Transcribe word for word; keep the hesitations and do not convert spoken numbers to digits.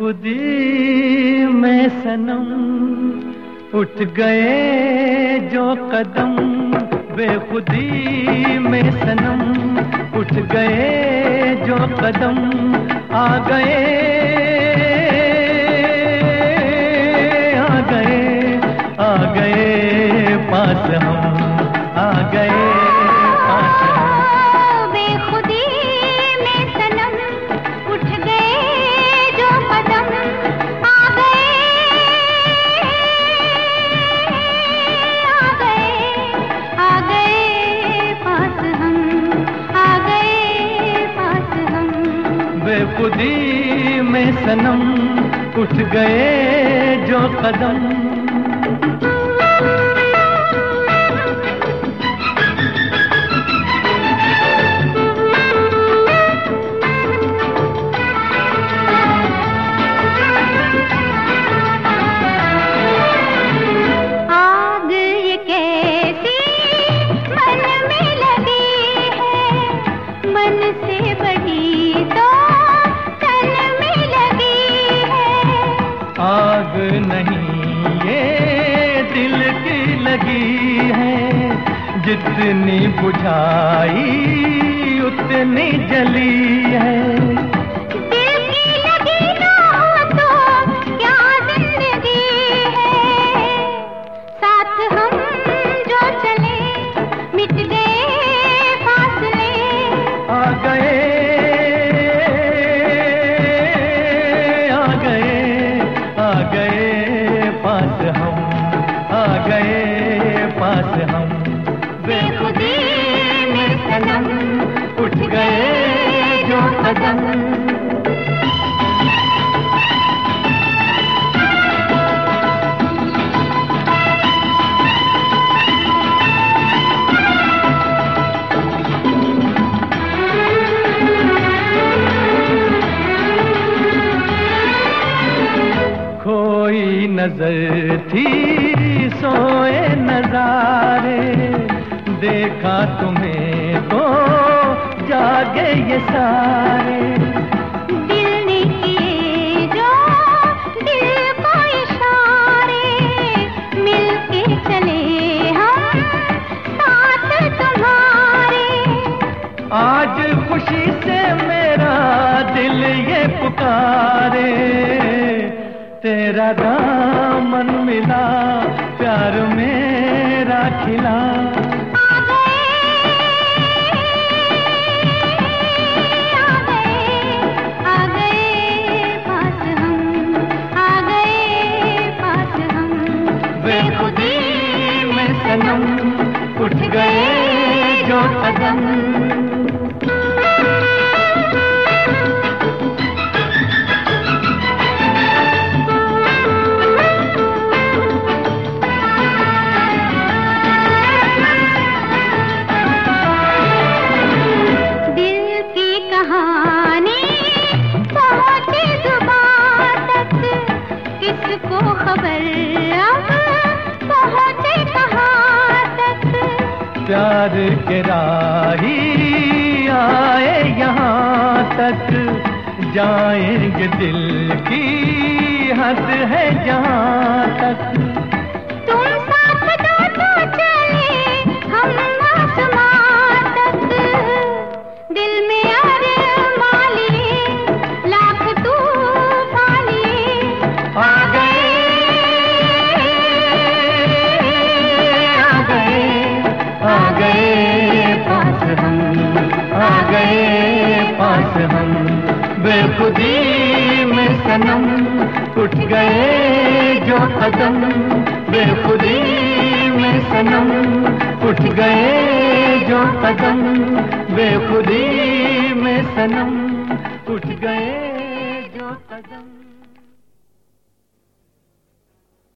बेखुदी में सनम उठ गए जो कदम, बेखुदी में सनम उठ गए जो कदम, आ गए आ गए आ गए पास हम, आ गए पास हम। बेखुदी में सनम उठ गए जो कदम, आ गए आ गए आ गए पास हम, आ गए पास हम। बेखुदी में सनम उठ गए जो कदम। आग नहीं ये दिल की लगी है, जितनी बुझाई उतनी जली है। दिल की लगी ना हो तो क्या जिंदगी है, साथ हम जो चले मिट गए फासले, आ गए आ गए पास हम, आ गए पास हम। बेखुदी में सनम उठ गए जो कदम। कोई नजर थी सोए नजारे, देखा तुम्हें तो जागे ये सारे। दिल ने किए जो दिल को इशारे, मिलके चले हम साथ तुम्हारे। आज खुशी से मेरा दिल ये पुकारे, तेरा दामन मिला प्यार मेरा खिला। आ गए आ गए आ गए पास हम, आ गए पास हम। बेखुदी में सनम उठ गए जो कदम। किसको खबर अब पहुँचे कहाँ तक, प्यार के राही आए यहाँ तक, जाएंगे दिल की हद है जहाँ तक। तुम साथ दो तो चले हम आसमां तक, दिल में अरमां लिए लाख तूफान लिए। आ गए आ गए आ गए पास हम, आ गए पास हम। बेखुदी में सनम उठ गए जो कदम, बेखुदी में सनम उठ गए जो कदम, बेखुदी में सनम उठ गए जो कदम।